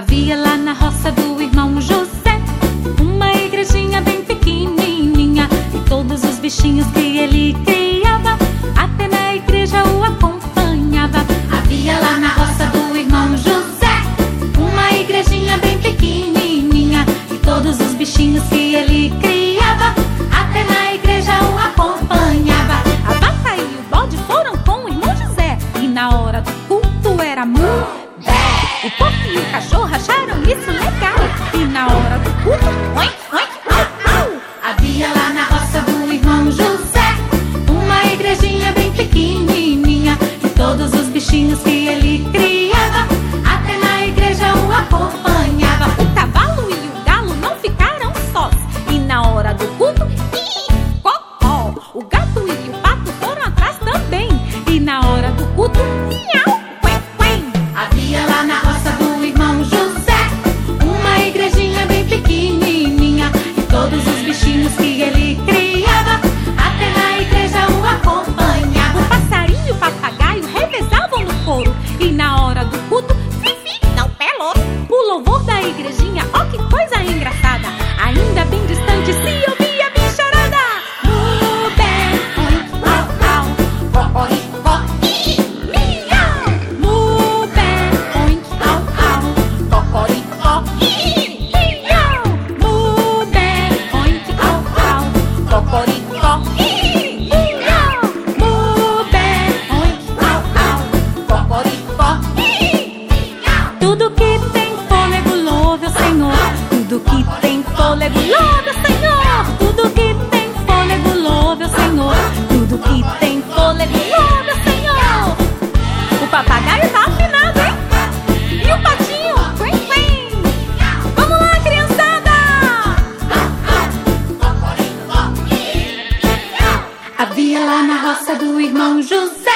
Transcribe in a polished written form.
Havia lá na roça do irmão José uma igrejinha bem pequenininha, e todos os bichinhos que ele criava até na igreja o acompanhava. Havia lá na roça do irmão José uma igrejinha bem pequenininha, e todos os bichinhos que ele criava até na igreja o acompanhava. A vaca e o bode foram com o irmão José, e na hora do culto era mu. O porco e o cachorro acharam isso legal, e na hora do culto, oi, oi, au, au. Havia lá na roça do irmão José uma igrejinha bem pequenininha, e todos os bichinhos que ele criava até na igreja o acompanhava. O cavalo e o galo não ficaram sós, e na hora do culto, có. O gato e o pato foram atrás também, e na hora do culto, miau. Havia lá na roça do irmão José uma igrejinha bem pequenininha, e todos os bichinhos que ele criava até na igreja o acompanhava. O passarinho e o papagaio revezavam no coro, e na hora do culto, fifi, não pelou. O louvor da igrejinha, ó que coisa engraçada, ainda bem distante se ouvia a bicharada. Mu, bem, oi, au, au, cocoricó. Tudo que tem fôlego, louve o Senhor. Tudo que tem fôlego, louve o Senhor. Tudo que tem fôlego, louve o Senhor. Tudo que tem fôlego, louve o Senhor. O papagaio tá afinado, hein? E o patinho? Quen, quen. Vamos lá, criançada! Havia lá na roça do irmão José